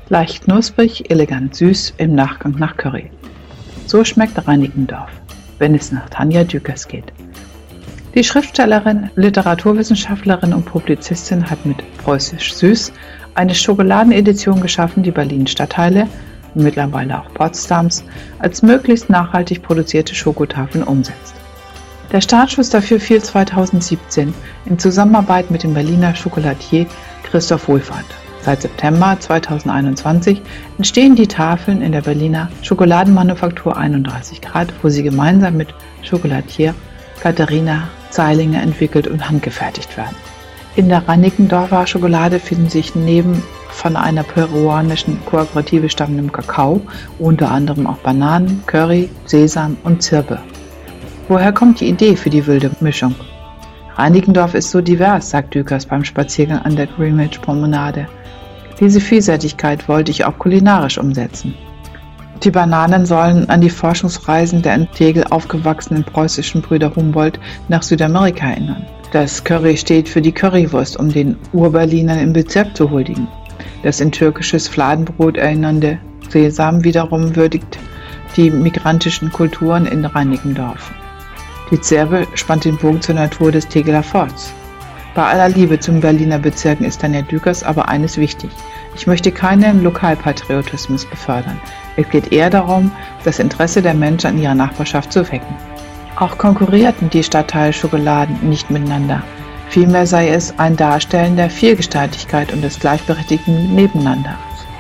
Leicht knusprig, elegant süß im Nachgang nach Curry. So schmeckt Reinickendorf, wenn es nach Tanja Dükers geht. Die Schriftstellerin, Literaturwissenschaftlerin und Publizistin hat mit Preußisch Süß eine Schokoladenedition geschaffen, die Berlins Stadtteile, mittlerweile auch Potsdams, als möglichst nachhaltig produzierte Schokotafeln umsetzt. Der Startschuss dafür fiel 2017 in Zusammenarbeit mit dem Berliner Schokoladier Christoph Wohlfahrt. Seit September 2021 entstehen die Tafeln in der Berliner Schokoladenmanufaktur 31 Grad, wo sie gemeinsam mit Schokoladier Katharina Zeilinger entwickelt und handgefertigt werden. In der Reinickendorfer Schokolade finden sich neben von einer peruanischen Kooperative stammendem Kakao unter anderem auch Bananen, Curry, Sesam und Zirbe. Woher kommt die Idee für die wilde Mischung? Reinickendorf ist so divers, sagt Dükers beim Spaziergang an der Greenwich Promenade. Diese Vielseitigkeit wollte ich auch kulinarisch umsetzen. Die Bananen sollen an die Forschungsreisen der in Tegel aufgewachsenen preußischen Brüder Humboldt nach Südamerika erinnern. Das Curry steht für die Currywurst, um den Urberlinern im Bezirk zu huldigen. Das in türkisches Fladenbrot erinnernde Sesam wiederum würdigt die migrantischen Kulturen in Reinickendorf. Die Zerbe spannt den Bogen zur Natur des Tegeler Forsts. Bei aller Liebe zum Berliner Bezirken ist Tanja Dükers aber eines wichtig. Ich möchte keinen Lokalpatriotismus befördern. Es geht eher darum, das Interesse der Menschen an ihrer Nachbarschaft zu wecken. Auch konkurrierten die Stadtteilschokoladen nicht miteinander. Vielmehr sei es ein Darstellen der Vielgestaltigkeit und des gleichberechtigten Nebeneinanders.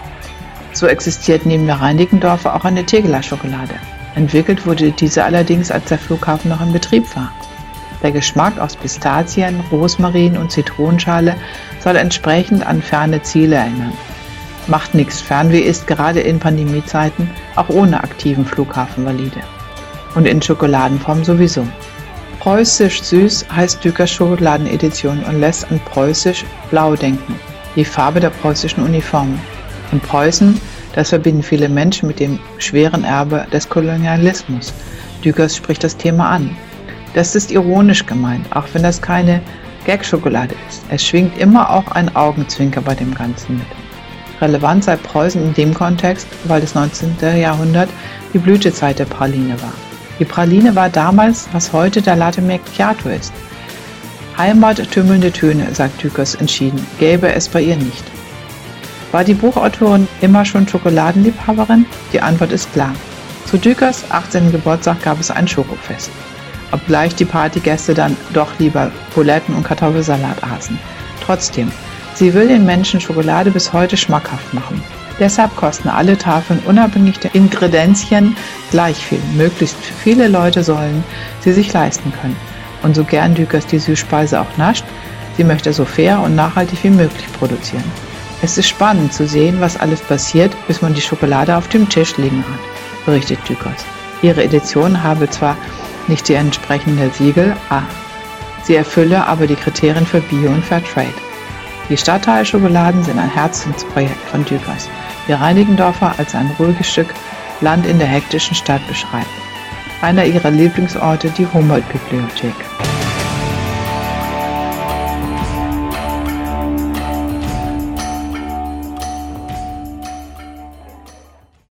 So existiert neben der Reinickendorfer auch eine Tegeler Schokolade. Entwickelt wurde diese allerdings, als der Flughafen noch in Betrieb war. Der Geschmack aus Pistazien, Rosmarin und Zitronenschale soll entsprechend an ferne Ziele erinnern. Macht nichts, Fernweh ist gerade in Pandemiezeiten auch ohne aktiven Flughafen valide. Und in Schokoladenform sowieso. Preußisch Süß heißt Dükers Schokoladenedition und lässt an Preußisch Blau denken, die Farbe der preußischen Uniformen. Und Preußen, das verbinden viele Menschen mit dem schweren Erbe des Kolonialismus. Dükers spricht das Thema an. Das ist ironisch gemeint, auch wenn das keine Gag-Schokolade ist. Es schwingt immer auch ein Augenzwinker bei dem Ganzen mit. Relevant sei Preußen in dem Kontext, weil das 19. Jahrhundert die Blütezeit der Praline war. Die Praline war damals, was heute der Latte Macchiato ist. Heimattümmelnde Töne, sagt Dükers entschieden, gäbe es bei ihr nicht. War die Buchautorin immer schon Schokoladenliebhaberin? Die Antwort ist klar. Zu Dükers 18. Geburtstag gab es ein Schokofest. Obgleich die Partygäste dann doch lieber Buletten und Kartoffelsalat aßen. Trotzdem, sie will den Menschen Schokolade bis heute schmackhaft machen. Deshalb kosten alle Tafeln unabhängig der Ingredienzien gleich viel. Möglichst viele Leute sollen sie sich leisten können. Und so gern Dükers die Süßspeise auch nascht, sie möchte so fair und nachhaltig wie möglich produzieren. Es ist spannend zu sehen, was alles passiert, bis man die Schokolade auf dem Tisch liegen hat, berichtet Dükers. Ihre Edition habe zwar nicht die entsprechende Siegel, sie erfülle aber die Kriterien für Bio und Fairtrade. Die Stadtteilschokoladen sind ein Herzensprojekt von Dükers, die Reinickendorfer als ein ruhiges Stück Land in der hektischen Stadt beschreibt. Einer ihrer Lieblingsorte die Humboldt-Bibliothek.